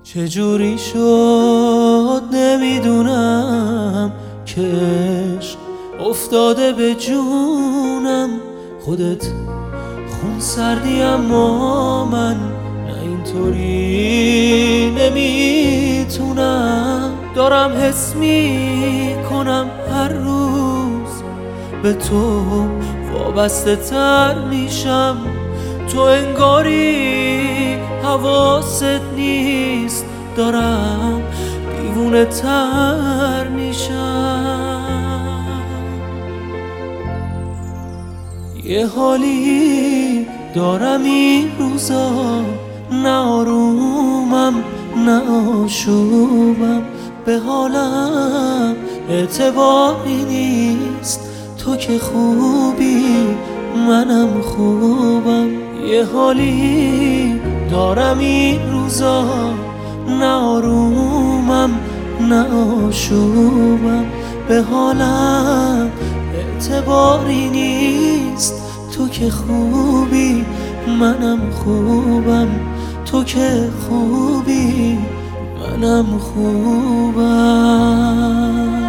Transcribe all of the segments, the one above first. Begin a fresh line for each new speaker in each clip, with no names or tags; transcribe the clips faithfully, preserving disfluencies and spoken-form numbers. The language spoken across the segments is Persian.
چجوری شد نمیدونم که عشق افتاده به جونم. خودت خون سردی اما من نه اینطوری نمیتونم. دارم حس میکنم هر روز به تو وابسته تر میشم. تو انگاری حواست نیست، دارم دیوونه تر میشم. یه حالی دارم این روزا، نه آرومم نه آشوبم. به حالم اعتباری نیست، تو که خوبی منم خوبم. یه حالی دارم این روزا، نه آرومم نه آشوبم. به حالم اعتباری نیست، تو که خوبی منم خوبم. تو که خوبی منم خوبم.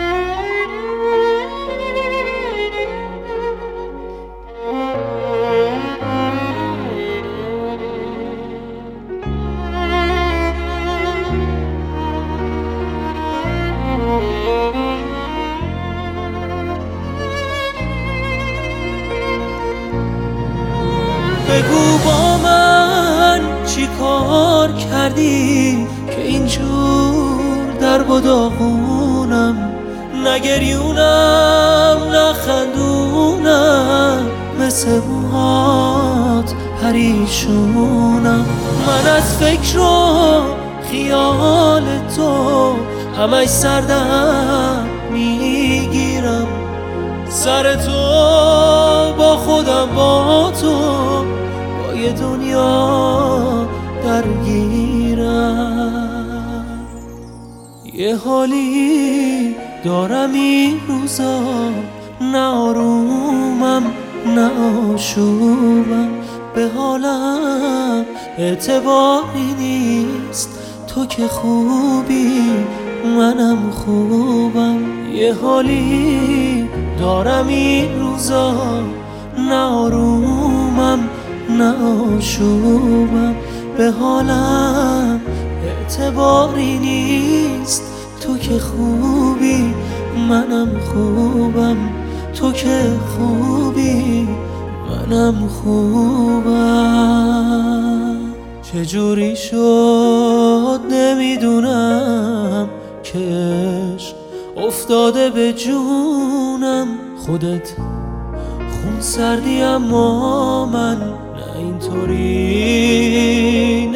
بگو با من چی کار کردی که اینجور در و داغونم. نگریونم نخندونم، مثل موهات پریشونم. من از فکر و خیال تو همش سردم میگیرم. سر تو با خودم با تو با یه دنیا درگیرم. یه حالی دارم این روزا، نه آرومم نه آشوبم. به حالم اعتباری نیست، تو که خوبی منم خوبم. یه حالی دارم این روزا، نه آرومم نه آشوبم. به حالم اعتباری نیست، تو که خوبی منم خوبم. تو که خوبی منم خوبم. چجوری شد نمیدونم که عشق افتاده به جونم. خودت خون سردی اما من نه اینطوری